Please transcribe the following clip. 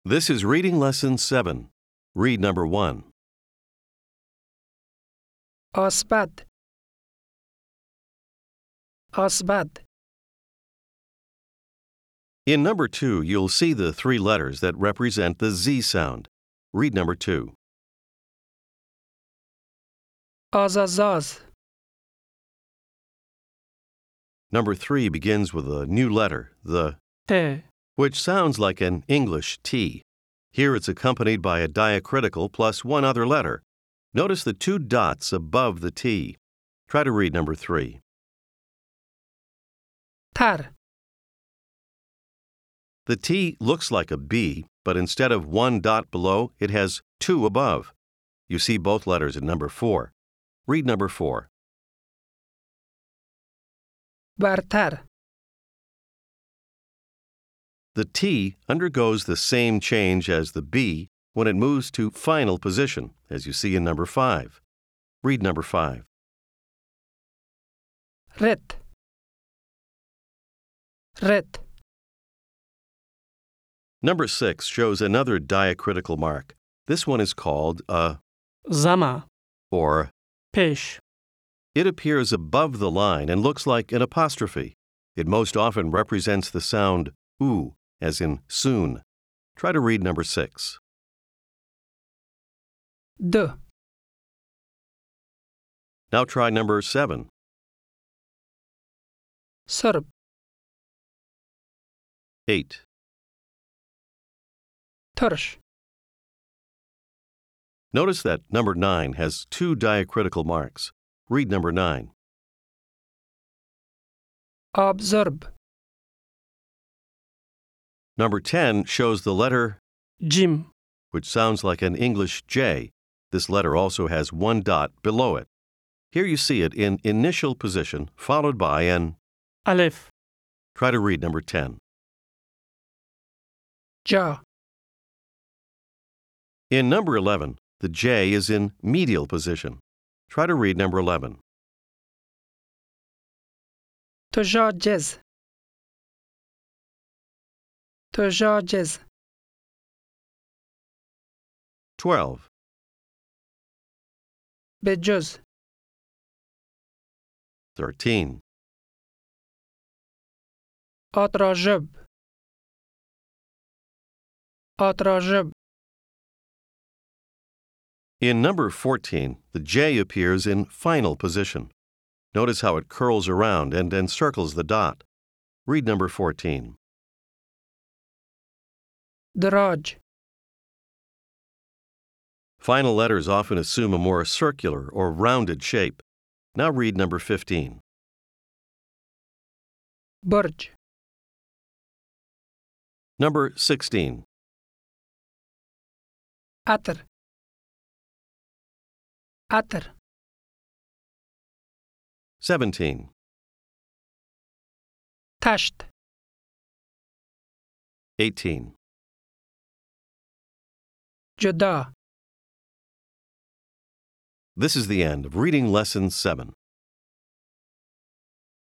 This is Reading Lesson 7. Read number 1. آسبد آسبد In number 2, you'll see the three letters that represent the Z sound. Read number 2. آزازاز Number 3 begins with a new letter, the ت which sounds like an English T. Here it's accompanied by a diacritical plus one other letter. Notice the two dots above the T. Try to read number 3. تر The T looks like a B, but instead of one dot below, it has two above. You see both letters in number 4. Read number 4. برتر The T undergoes the same change as the B when it moves to final position, as you see in number 5. Read number 5. رت رت Number 6 shows another diacritical mark. This one is called a زما or. پیش It appears above the line and looks like an apostrophe. It most often represents the sound oo, as in soon. Try to read number 6. دو Now try number 7. سرب 8. ترش Notice that number 9 has two diacritical marks. Read number 9. آبزرب Number 10 shows the letter, جیم which sounds like an English J. This letter also has one dot below it. Here you see it in initial position, followed by an. الف Try to read number 10. جا In number 11, the J is in medial position. Try to read number 11. تجاجز تجاجز 12. بجز 13. آتراجب آتراجب In number 14, the J appears in final position. Notice how it curls around and encircles the dot. Read number 14. دراج Final letters often assume a more circular or rounded shape. Now read number 15. برج Number 16. عطر عطر 17. تشت 18. جدا This is the end of Reading Lesson 7.